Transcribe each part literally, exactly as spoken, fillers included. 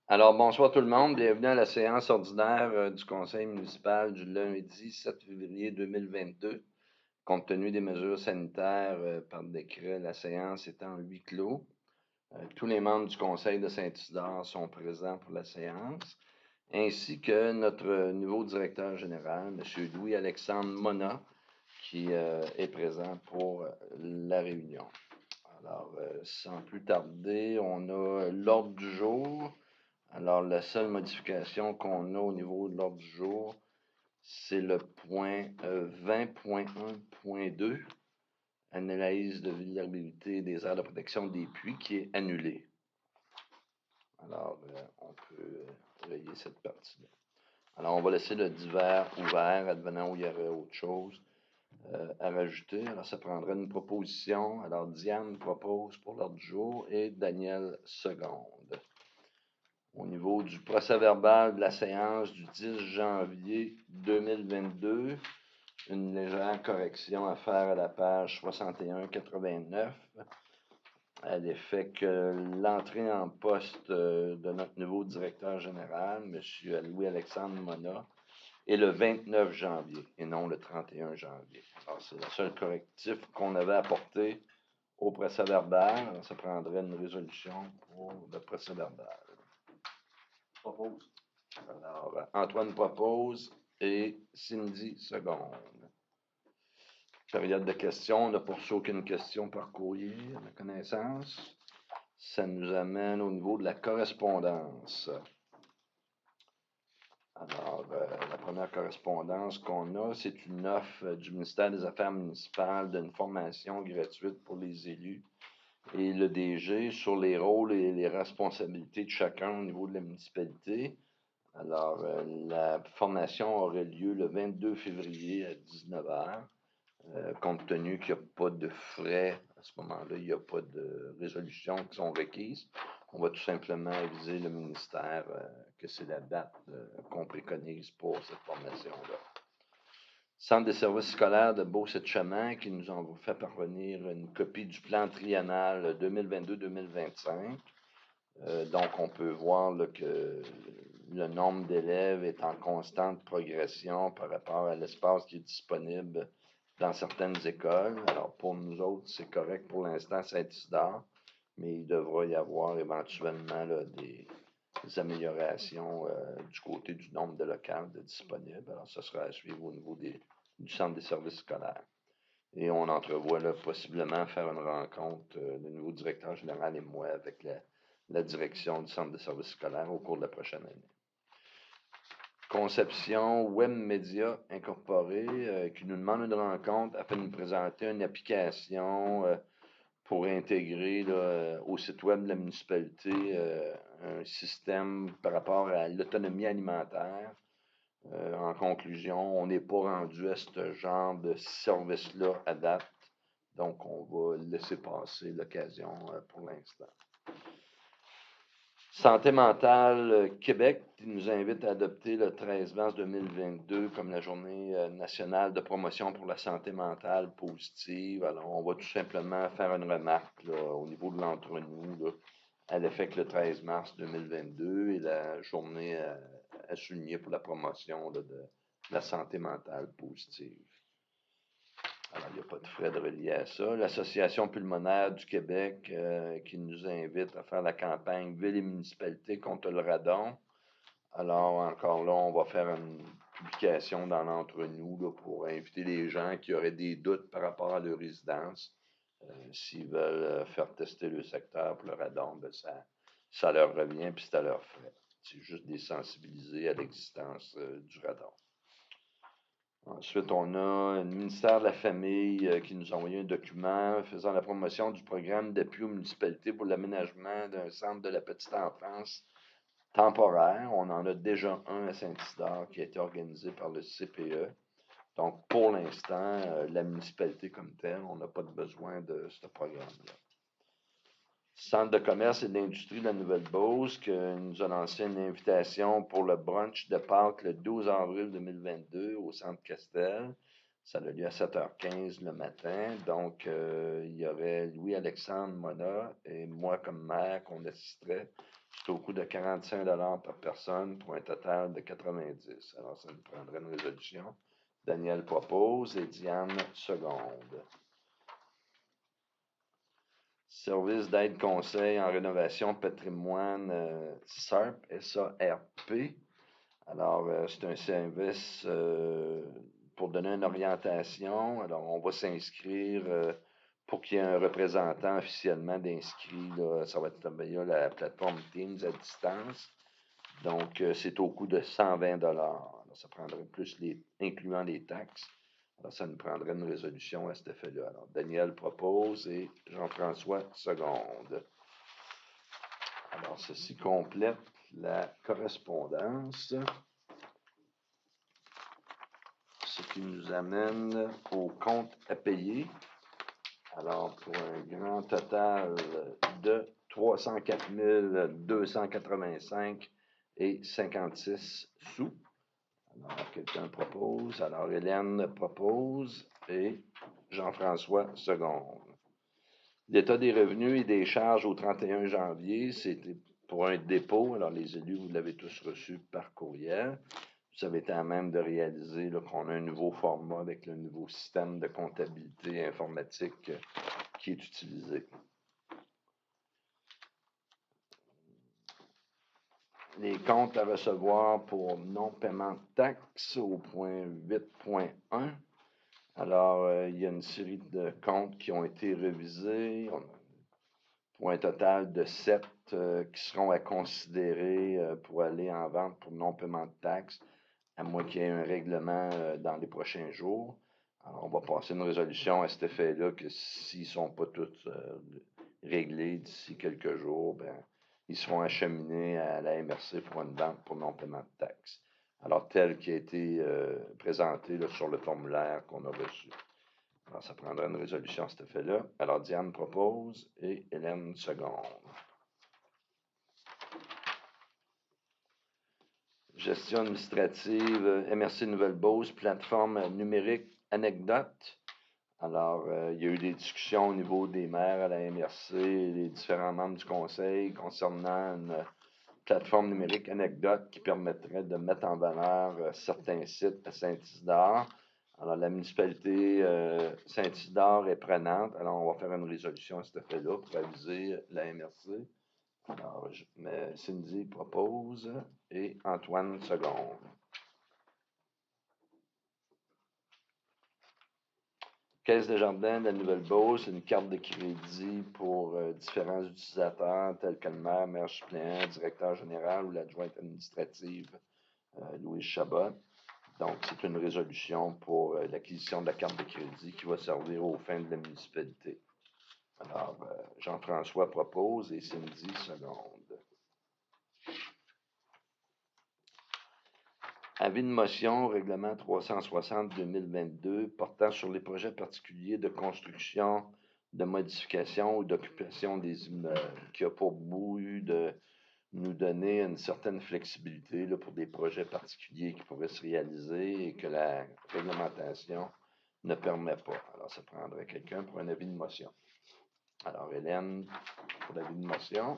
Alors, bonsoir tout le monde. Bienvenue à la séance ordinaire euh, du conseil municipal du lundi sept février deux mille vingt-deux. Compte tenu des mesures sanitaires euh, par décret, la séance est en huis clos. Euh, tous les membres du conseil de Saint-Isidore sont présents pour la séance, ainsi que notre nouveau directeur général, M. Louis-Alexandre Mona, qui euh, est présent pour euh, la réunion. Alors, euh, sans plus tarder, on a l'ordre du jour. Alors, la seule modification qu'on a au niveau de l'ordre du jour, c'est le point euh, vingt point un point deux, analyse de vulnérabilité des aires de protection des puits, qui est annulé. Alors, euh, on peut euh, rayer cette partie-là. Alors, on va laisser le divers ouvert, advenant où il y aurait autre chose euh, à rajouter. Alors, ça prendrait une proposition. Alors, Diane propose pour l'ordre du jour et Daniel seconde. Au niveau du procès-verbal de la séance du dix janvier deux mille vingt-deux, une légère correction à faire à la page soixante et un quatre-vingt-neuf, à l'effet que l'entrée en poste euh, de notre nouveau directeur général, M. Louis-Alexandre Mona, est le vingt-neuf janvier et non le trente et un janvier. Alors, c'est le seul correctif qu'on avait apporté au procès-verbal. Ça prendrait une résolution pour le procès-verbal. Propose. Alors, euh, Antoine propose et Cindy seconde. Période de questions. On n'a poursu aucune question par courrier, à ma connaissance. Ça nous amène au niveau de la correspondance. Alors, euh, la première correspondance qu'on a, c'est une offre du ministère des Affaires municipales d'une formation gratuite pour les élus et le D G sur les rôles et les responsabilités de chacun au niveau de la municipalité. Alors, euh, la formation aurait lieu le vingt-deux février à dix-neuf heures. Euh, compte tenu qu'il n'y a pas de frais à ce moment-là, il n'y a pas de résolutions qui sont requises. On va tout simplement aviser le ministère euh, que c'est la date euh, qu'on préconise pour cette formation-là. Centre des services scolaires de Beauce-et-Chemin qui nous ont fait parvenir une copie du plan triennal deux mille vingt-deux deux mille vingt-cinq. Euh, donc, on peut voir là, que le nombre d'élèves est en constante progression par rapport à l'espace qui est disponible dans certaines écoles. Alors, pour nous autres, c'est correct pour l'instant, Saint-Isidore, mais il devra y avoir éventuellement là, des, des améliorations euh, du côté du nombre de locales de disponibles. Alors, ce sera à suivre au niveau des, du centre des services scolaires. Et on entrevoit là, possiblement faire une rencontre, euh, le nouveau directeur général et moi, avec la, la direction du centre de services scolaires au cours de la prochaine année. Conception Web Media Incorporée euh, qui nous demande une rencontre afin de nous présenter une application euh, pour intégrer là, euh, au site web de la municipalité euh, un système par rapport à l'autonomie alimentaire. Euh, en conclusion, on n'est pas rendu à ce genre de service-là à date. Donc, on va laisser passer l'occasion euh, pour l'instant. Santé mentale euh, Québec qui nous invite à adopter le treize mars deux mille vingt-deux comme la journée euh, nationale de promotion pour la santé mentale positive. Alors, on va tout simplement faire une remarque là, au niveau de l'entre-nous là, à l'effet que le treize mars deux mille vingt-deux est la journée à, à souligner pour la promotion là, de la santé mentale positive. Alors, il n'y a pas de frais de relier à ça. L'Association pulmonaire du Québec euh, qui nous invite à faire la campagne Ville et municipalité contre le radon. Alors, encore là, on va faire une publication dans l'entre-nous là, pour inviter les gens qui auraient des doutes par rapport à leur résidence. Euh, S'ils veulent euh, faire tester le secteur pour le radon, ben ça, ça leur revient puis c'est à leurs frais. C'est juste des sensibiliser à l'existence euh, du radon. Ensuite, on a le ministère de la Famille euh, qui nous a envoyé un document faisant la promotion du programme d'appui aux municipalités pour l'aménagement d'un centre de la petite enfance temporaire. On en a déjà un à Saint-Isidore qui a été organisé par le C P E. Donc, pour l'instant, euh, la municipalité comme telle, on n'a pas de besoin de ce programme-là. Centre de commerce et d'industrie de la Nouvelle-Beauce qui nous a lancé une invitation pour le brunch de Pâques le douze avril deux mille vingt-deux au Centre Castel. Ça a lieu à sept heures quinze le matin. Donc, euh, il y aurait Louis-Alexandre Mona et moi comme maire qu'on assisterait. C'est au coût de quarante-cinq dollars par personne pour un total de quatre-vingt-dix. Alors, ça nous prendrait une résolution. Daniel propose et Diane seconde. Service d'aide conseil en rénovation patrimoine euh, S A R P, S A R P. Alors, euh, c'est un service euh, pour donner une orientation. Alors, on va s'inscrire euh, pour qu'il y ait un représentant officiellement d'inscrit. Ça va être via la plateforme Teams à distance. Donc, euh, c'est au coût de cent vingt dollars. Alors, ça prendrait plus, les, incluant les taxes. Alors, ça nous prendrait une résolution à cet effet-là. Alors, Daniel propose et Jean-François seconde. Alors, ceci complète la correspondance. Ce qui nous amène au compte à payer. Alors, pour un grand total de trois cent quatre mille deux cent quatre-vingt-cinq et cinquante-six sous. Alors, quelqu'un propose. Alors, Hélène propose et Jean-François seconde. L'état des revenus et des charges au trente et un janvier, c'était pour un dépôt. Alors, les élus, vous l'avez tous reçu par courriel. Vous avez été à même de réaliser qu'on a un nouveau format avec le nouveau système de comptabilité informatique qui est utilisé. Les comptes à recevoir pour non-paiement de taxes au point huit point un. Alors, euh, il y a une série de comptes qui ont été révisés pour un total de sept euh, qui seront à considérer euh, pour aller en vente pour non-paiement de taxes, à moins qu'il y ait un règlement euh, dans les prochains jours. Alors, on va passer une résolution à cet effet-là que s'ils ne sont pas tous euh, réglés d'ici quelques jours, ben, ils seront acheminés à la M R C pour une vente pour non-paiement de taxes. Alors, tel qui a été euh, présenté là, sur le formulaire qu'on a reçu. Alors, ça prendra une résolution à cet effet-là. Alors, Diane propose et Hélène seconde. Gestion administrative, M R C Nouvelle-Beauce, plateforme numérique anecdote. Alors, euh, il y a eu des discussions au niveau des maires à la M R C et des différents membres du conseil concernant une plateforme numérique anecdote qui permettrait de mettre en valeur euh, certains sites à Saint-Isidore. Alors, la municipalité euh, Saint-Isidore est prenante. Alors, on va faire une résolution à cet effet-là pour aviser la M R C. Alors, je, mais Cindy propose et Antoine seconde. Caisse de jardin de la Nouvelle-Beauce, une carte de crédit pour euh, différents utilisateurs tels que le maire, maire suppléant, directeur général ou l'adjointe administrative euh, Louise Chabot. Donc, c'est une résolution pour euh, l'acquisition de la carte de crédit qui va servir aux fins de la municipalité. Alors, euh, Jean-François propose et Cindy seconde. Avis de motion, règlement trois cent soixante deux mille vingt-deux, portant sur les projets particuliers de construction, de modification ou d'occupation des immeubles, qui a pour but de nous donner une certaine flexibilité là, pour des projets particuliers qui pourraient se réaliser et que la réglementation ne permet pas. Alors, ça prendrait quelqu'un pour un avis de motion. Alors, Hélène, pour l'avis de motion.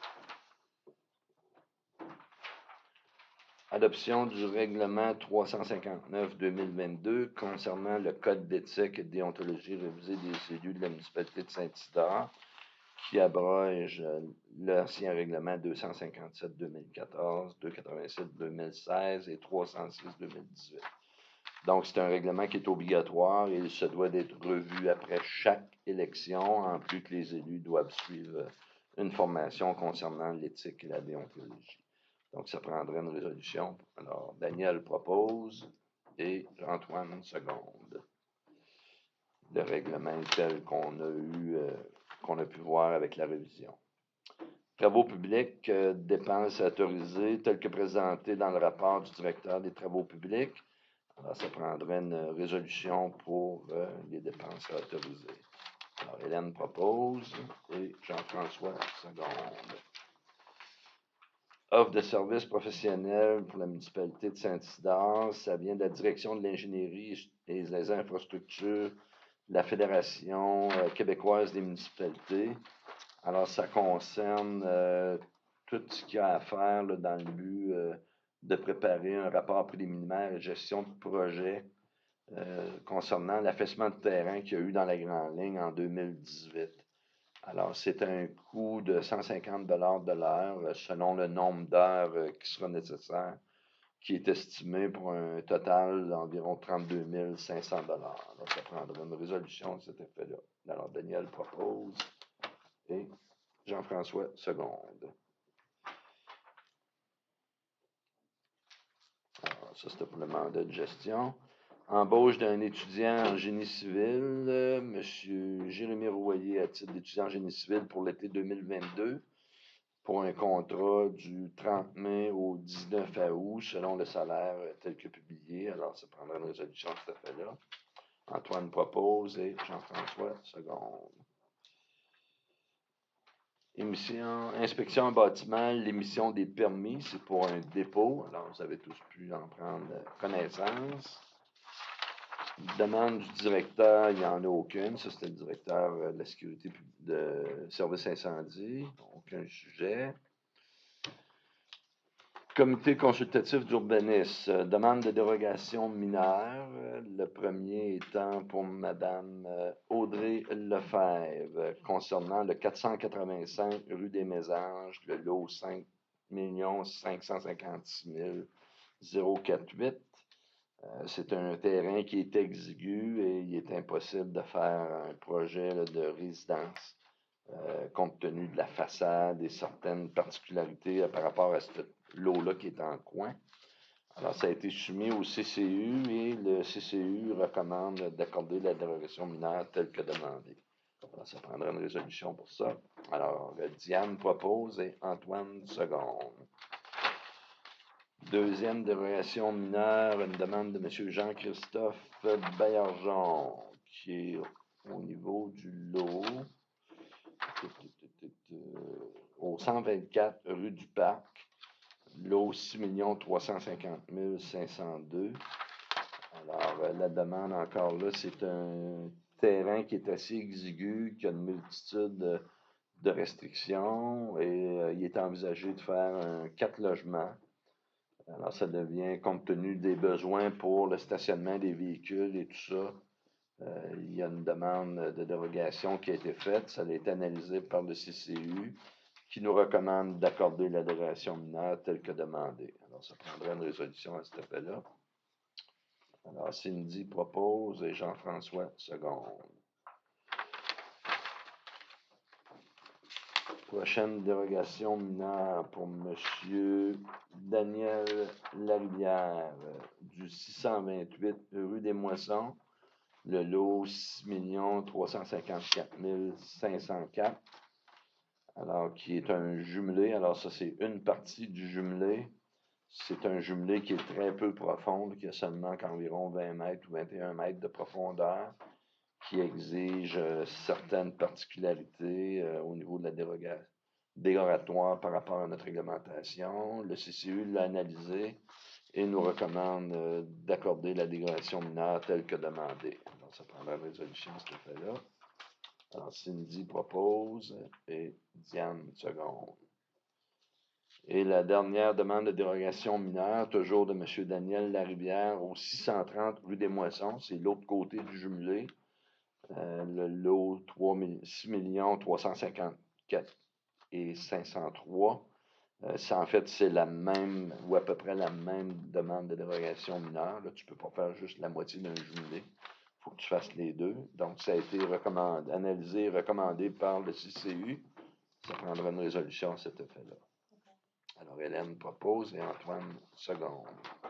Adoption du règlement trois cent cinquante-neuf deux mille vingt-deux concernant le code d'éthique et de déontologie révisé des élus de la municipalité de Saint-Isidore qui abroge l'ancien règlement deux cent cinquante-sept deux mille quatorze, deux cent quatre-vingt-sept deux mille seize et trois cent six deux mille dix-huit. Donc, c'est un règlement qui est obligatoire et il se doit d'être revu après chaque élection, en plus que les élus doivent suivre une formation concernant l'éthique et la déontologie. Donc, ça prendrait une résolution. Alors, Daniel propose et Antoine seconde. Le règlement tel qu'on a eu, euh, qu'on a pu voir avec la révision. Travaux publics, euh, dépenses autorisées telles que présentées dans le rapport du directeur des travaux publics. Alors, ça prendrait une résolution pour euh, les dépenses autorisées. Alors, Hélène propose et Jean-François seconde. offre de services professionnels pour la municipalité de Saint-Isidore. Ça vient de la direction de l'ingénierie et des infrastructures de la Fédération euh, québécoise des municipalités. Alors, ça concerne euh, tout ce qu'il y a à faire là, dans le but euh, de préparer un rapport préliminaire et gestion de projet euh, concernant l'affaissement de terrain qu'il y a eu dans la Grande Ligne en deux mille dix-huit. Alors, c'est un coût de cent cinquante dollars de l'heure euh, selon le nombre d'heures euh, qui sera nécessaire, qui est estimé pour un total d'environ trente-deux mille cinq cents dollars. Alors, ça prendra une résolution de cet effet-là. Alors, Daniel propose et Jean-François seconde. Alors, ça, c'était pour le mandat de gestion. Embauche d'un étudiant en génie civil, euh, M. Jérémy Royer, à titre d'étudiant en génie civil pour l'été deux mille vingt-deux, pour un contrat du trente mai au dix-neuf août, selon le salaire euh, tel que publié. Alors, ça prendra une résolution de cet effet-là. Antoine propose et Jean-François seconde. Émission, inspection en bâtiment, l'émission des permis, c'est pour un dépôt. Alors, vous avez tous pu en prendre connaissance. Demande du directeur, il n'y en a aucune. Ça, c'était le directeur euh, de la sécurité de service incendie. Aucun sujet. Comité consultatif d'urbanisme, euh, demande de dérogation mineure. Euh, le premier étant pour Madame euh, Audrey Lefebvre, euh, concernant le quatre cent quatre-vingt-cinq rue des Mésanges, le lot cinq millions cinq cent cinquante-six mille quarante-huit. Euh, c'est un terrain qui est exigu et il est impossible de faire un projet là, de résidence euh, compte tenu de la façade et certaines particularités euh, par rapport à cette lot-là qui est en coin. Alors, ça a été soumis au C C U et le C C U recommande d'accorder la dérogation mineure telle que demandée. Alors, ça prendra une résolution pour ça. Alors, Diane propose et Antoine seconde. Deuxième dérogation mineure, une demande de M. Jean-Christophe Baillargeon, qui est au niveau du lot au cent vingt-quatre rue du Parc, lot six millions trois cent cinquante mille cinq cent deux. Alors, la demande encore là, c'est un terrain qui est assez exigu, qui a une multitude de, de restrictions et euh, il est envisagé de faire un quatre logements. Alors, ça devient, compte tenu des besoins pour le stationnement des véhicules et tout ça, euh, il y a une demande de dérogation qui a été faite. Ça a été analysé par le C C U qui nous recommande d'accorder la dérogation mineure telle que demandée. Alors, ça prendrait une résolution à cet effet-là. Alors, Cindy propose et Jean-François seconde. Prochaine dérogation mineure pour M. Daniel Larivière du six cent vingt-huit rue des Moissons, le lot six millions trois cent cinquante-quatre mille cinq cent quatre. Alors, qui est un jumelé. Alors, ça, c'est une partie du jumelé. C'est un jumelé qui est très peu profond, qui a seulement qu'environ vingt mètres ou vingt et un mètres de profondeur, qui exige euh, certaines particularités euh, au niveau de la dérogation dérogatoire par rapport à notre réglementation. Le C C U l'a analysé et nous recommande euh, d'accorder la dérogation mineure telle que demandée. Alors, ça prendra une résolution à cet effet-là. Alors, Cindy propose et Diane seconde. Et la dernière demande de dérogation mineure, toujours de M. Daniel Larivière, au six cent trente rue des Moissons, c'est l'autre côté du jumelé. Euh, le lot six millions trois cent cinquante-quatre et cinq cent trois. Euh, en fait, c'est la même, ou à peu près la même demande de dérogation mineure. Là, tu ne peux pas faire juste la moitié d'un jumelé. Il faut que tu fasses les deux. Donc, ça a été recommandé, analysé et recommandé par le C C U. Ça prendra une résolution à cet effet-là. Alors, Hélène propose et Antoine seconde.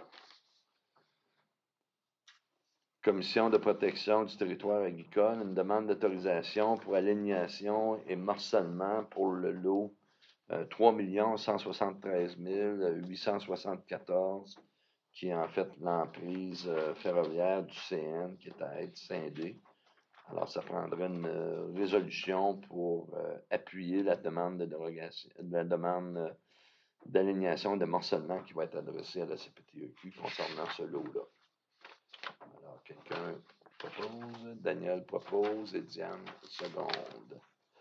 Commission de protection du territoire agricole, une demande d'autorisation pour alignation et morcellement pour le lot euh, trois millions cent soixante-treize mille huit cent soixante-quatorze, qui est en fait l'emprise euh, ferroviaire du C N, qui est à être scindée. Alors, ça prendrait une euh, résolution pour euh, appuyer la demande de dérogation, la demande d'alignation de morcellement qui va être adressé à la C P T E Q concernant ce lot-là. Alors, quelqu'un propose, Daniel propose et Diane seconde.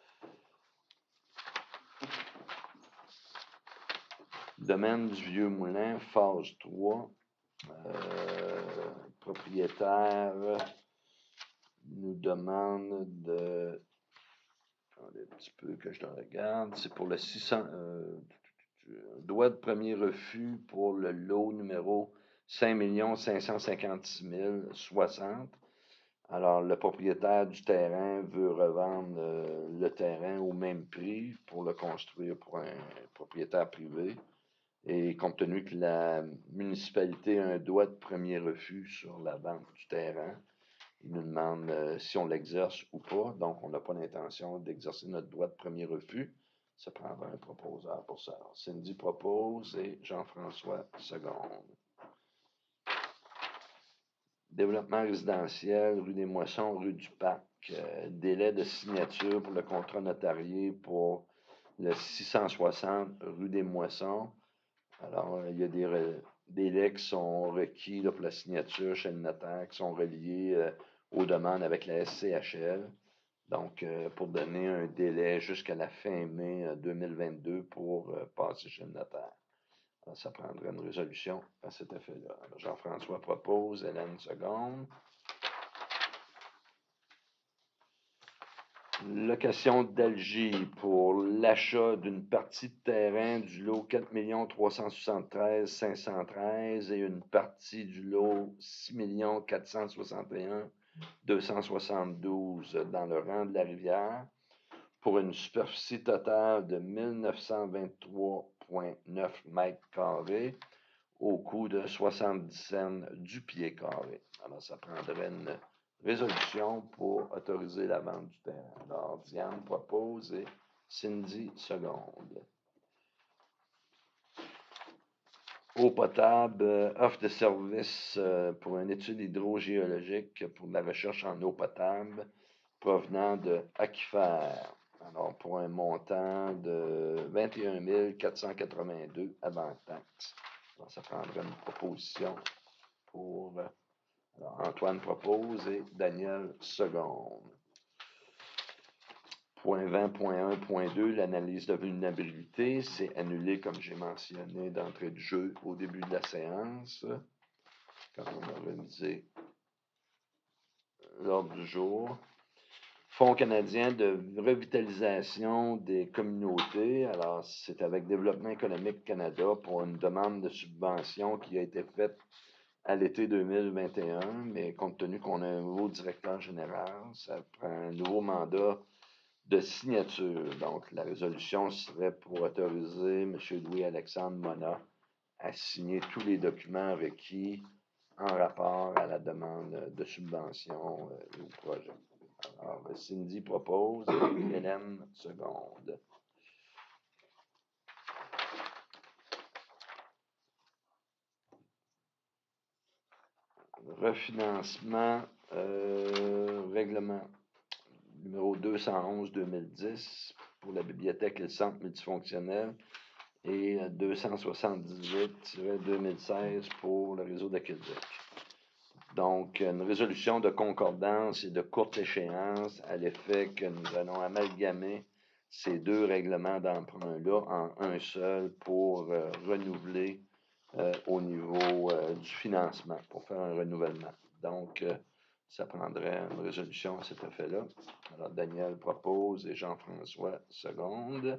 Domaine du Vieux Moulin, phase trois. Euh, propriétaire nous demande de... Attendez un petit peu que je le regarde. C'est pour le six cents... Euh, droit de premier refus pour le lot numéro cinq millions cinq cent cinquante-six mille soixante. Alors, le propriétaire du terrain veut revendre euh, le terrain au même prix pour le construire pour un propriétaire privé. Et compte tenu que la municipalité a un droit de premier refus sur la vente du terrain, il nous demande euh, si on l'exerce ou pas. Donc, on n'a pas l'intention d'exercer notre droit de premier refus. Ça prendra un proposeur pour ça. Alors, Cindy propose et Jean-François seconde. Développement résidentiel, rue des Moissons, rue du Parc. Euh, délai de signature pour le contrat notarié pour le six cent soixante rue des Moissons. Alors, il y a des délais qui sont requis là, pour la signature chez le notaire, qui sont reliés euh, aux demandes avec la S C H L. Donc, euh, pour donner un délai jusqu'à la fin mai euh, deux mille vingt-deux pour euh, passer chez le notaire. Alors, ça prendrait une résolution à cet effet-là. Jean-François propose, Hélène seconde. Location d'Algie pour l'achat d'une partie de terrain du lot quatre millions trois cent soixante-treize mille cinq cent treize et une partie du lot six millions quatre cent soixante et un mille deux cent soixante-douze dans le rang de la rivière pour une superficie totale de mille neuf cent vingt-trois virgule neuf mètres carrés au coût de soixante-dix cents du pied carré. Alors, ça prendrait une résolution pour autoriser la vente du terrain. Alors, Diane propose et Cindy seconde. Eau potable, euh, offre de service euh, pour une étude hydrogéologique pour de la recherche en eau potable provenant de Aquifère. Alors, pour un montant de vingt et un mille quatre cent quatre-vingt-deux avant taxe. Alors, ça prendrait une proposition pour... Alors, Antoine propose et Daniel seconde. Point vingt point un point deux, l'analyse de vulnérabilité, c'est annulé comme j'ai mentionné d'entrée de jeu au début de la séance, quand on a révisé l'ordre du jour. Fonds canadien de revitalisation des communautés, alors c'est avec Développement économique Canada pour une demande de subvention qui a été faite à l'été deux mille vingt et un, mais compte tenu qu'on a un nouveau directeur général, ça prend un nouveau mandat de signature. Donc, la résolution serait pour autoriser M. Louis-Alexandre Monnat à signer tous les documents requis en rapport à la demande de subvention euh, au projet. Alors, Cindy propose et Hélène seconde. Refinancement, euh, règlement numéro deux cent onze deux mille dix pour la bibliothèque et le centre multifonctionnel et deux cent soixante-dix-huit deux mille seize pour le réseau de Québec. Donc, une résolution de concordance et de courte échéance à l'effet que nous allons amalgamer ces deux règlements d'emprunt-là en un seul pour euh, renouveler euh, au niveau euh, du financement, pour faire un renouvellement. Donc, euh, ça prendrait une résolution à cet effet-là. Alors, Daniel propose et Jean-François seconde.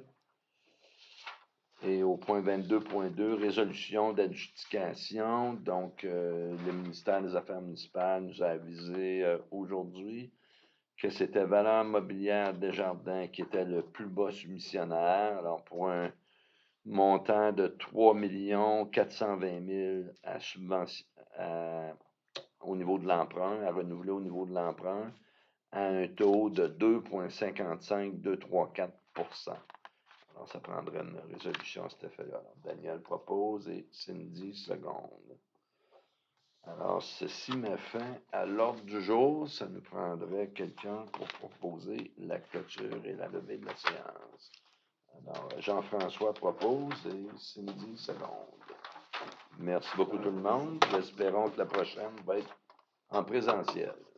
Et au point vingt-deux point deux, résolution d'adjudication. Donc, euh, le ministère des Affaires municipales nous a avisé euh, aujourd'hui que c'était Valeur Mobilière Desjardins qui était le plus bas soumissionnaire. Alors, pour un montant de trois millions quatre cent vingt mille à subvention, à, au niveau de l'emprunt, à renouveler au niveau de l'emprunt, à un taux de deux virgule cinquante-cinq deux cent trente-quatre pour cent. Alors, ça prendrait une résolution à cet effet-là. Daniel propose et Cindy seconde. Alors, ceci met fin à l'ordre du jour. Ça nous prendrait quelqu'un pour proposer la clôture et la levée de la séance. Alors, Jean-François propose et Cindy seconde. Merci beaucoup tout le monde. Espérons que la prochaine va être en présentiel.